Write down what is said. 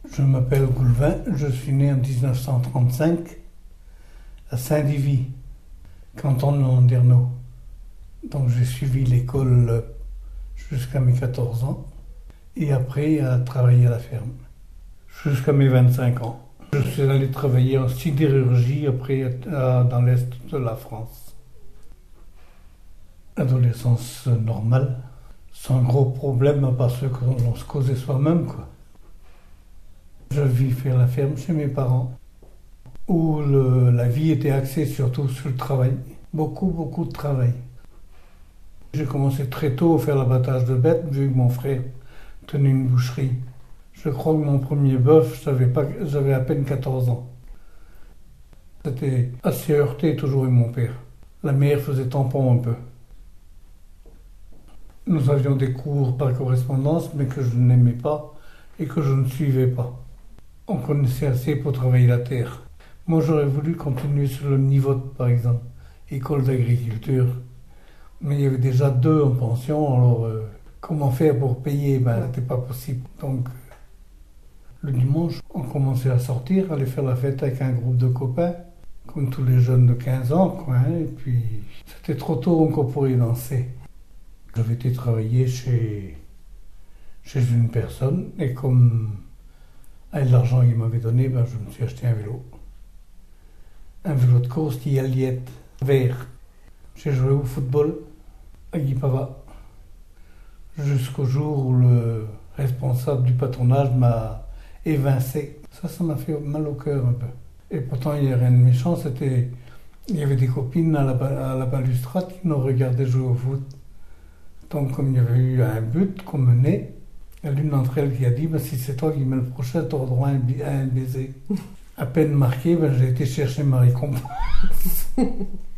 Je m'appelle Goulvin, je suis né en 1935 à Saint-Divy, canton de Landerneau. Donc j'ai suivi l'école jusqu'à mes 14 ans et après à travailler à la ferme jusqu'à mes 25 ans. Je suis allé travailler en sidérurgie après dans l'est de la France. Adolescence normale, sans gros problème à part ceux qu'on se causait soi-même, quoi. Je vis faire la ferme chez mes parents, où la vie était axée surtout sur le travail. Beaucoup de travail. J'ai commencé très tôt à faire l'abattage de bêtes, vu que mon frère tenait une boucherie. Je crois que mon premier bœuf, j'avais à peine 14 ans. C'était assez heurté toujours avec mon père. La mère faisait tampon un peu. Nous avions des cours par correspondance, mais que je n'aimais pas et que je ne suivais pas. On connaissait assez pour travailler la terre. Moi, j'aurais voulu continuer sur le niveau, par exemple, école d'agriculture. Mais il y avait déjà 2 en pension, alors comment faire pour payer? C'était pas possible. Donc, le dimanche, on commençait à sortir, aller faire la fête avec un groupe de copains, comme tous les jeunes de 15 ans, quoi. Et puis, c'était trop tôt encore pour y danser. J'avais été travailler chez une personne, et comme avec l'argent qu'il m'avait donné, je me suis acheté un vélo. Un vélo de course qui Aliette, vert. J'ai joué au football à Guipava, jusqu'au jour où le responsable du patronage m'a évincé. Ça m'a fait mal au cœur un peu. Et pourtant, il n'y avait rien de méchant, il y avait des copines à la balustrade qui nous regardaient jouer au foot. Donc, comme il y avait eu un but qu'on menait, il y a l'une d'entre elles qui a dit si c'est toi qui mets le prochain, tu auras droit à un baiser. À peine marqué, j'ai été chercher ma récompense.